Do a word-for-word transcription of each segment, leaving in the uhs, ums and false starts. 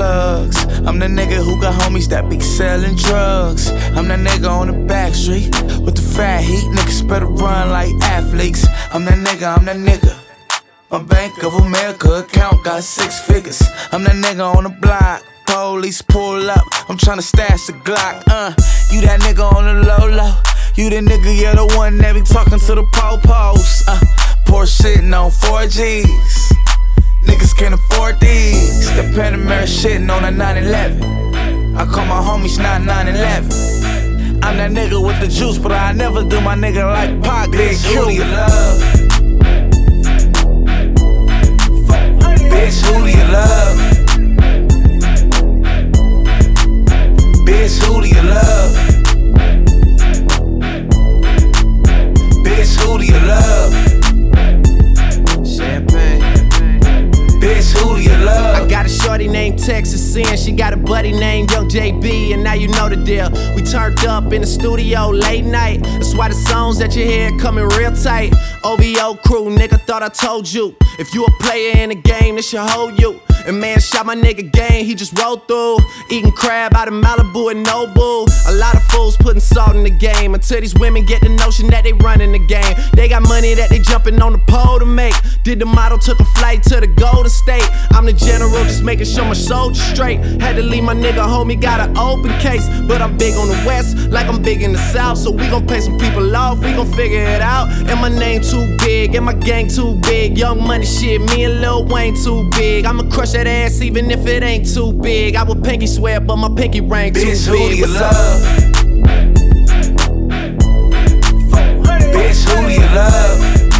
slugs. I'm the nigga who got homies that be selling drugs. I'm that nigga on the back street with the fat heat. Niggas better run like athletes. I'm that nigga, I'm that nigga. My Bank of America account got six figures. I'm that nigga on the block. Police pull up, I'm tryna stash the Glock. Uh, you that nigga on the low low. You the nigga, you're the one that be talking to the po-pos. Uh, Porsche sitting on four G's. Niggas can't afford these. The Panamera shitting on a nine eleven. I call my homies not nine eleven. I'm that nigga with the juice, but I never do my nigga like Pac. Bitch, who do you love? Bitch, who do you love? Bitch, who do you love? Bitch, who do you love? Champagne. Bitch, who do you love? I got a shorty named Texas Sin. She got a buddy named Young J B, and now you know the deal. We turned up in the studio late night. That's why the songs that you hear coming real tight. O V O crew, nigga, thought I told you. If you a player in the game, this should hold you. And man, shot my nigga game, he just rolled through. Eating crab out of Malibu and Nobu. A lot of fools putting salt in the game until these women get the notion that they running the game. They got money that they jumping on the pole to make. Did the model, took a flight to the Golden State. I'm the general, just making sure my soldiers straight. Had to leave my nigga homie, got an open case. But I'm big on the west, like I'm big in the south. So we gon' pay some people off, we gon' figure it out. And my name too big, and my gang too big. Young money shit, me and Lil Wayne too big. I'ma crush that ass even if it ain't too big. I would pinky swear, but my pinky ring too Bitch, big. Who do you What's love? up? Bitch, who do you love?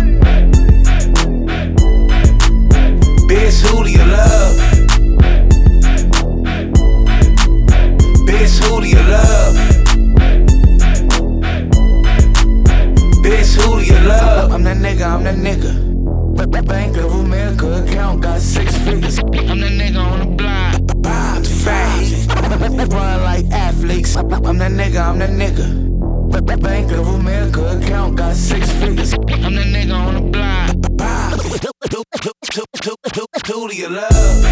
Bitch, who do you love? Bitch, who do you love? Bitch, who do you love? I'm that nigga, I'm that nigga. Bank of America account got six figures. I'm that nigga on the block. The fat heat. Run like athletes. I'm that nigga, I'm that nigga. Bank of America account got six figures. I'm that nigga on the block. Who do you love?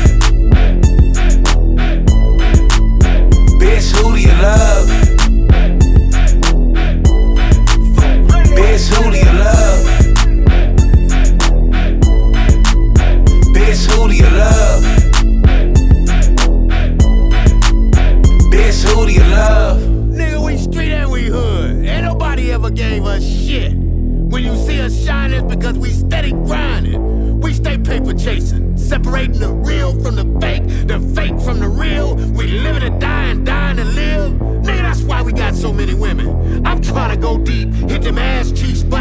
Bitch, who do you love? Bitch, who do you love? Bitch, who do you love? Bitch, who do you love? Nigga, we street and we hood. Ain't nobody ever gave us shit. When you see us shine, it's because we steady grinding. We stay paper chasing, separating the real from the fake, the fake from the real. We live to die and dying to live. Nigga, that's why we got so many women. I'm trying to go deep, hit them ass cheeks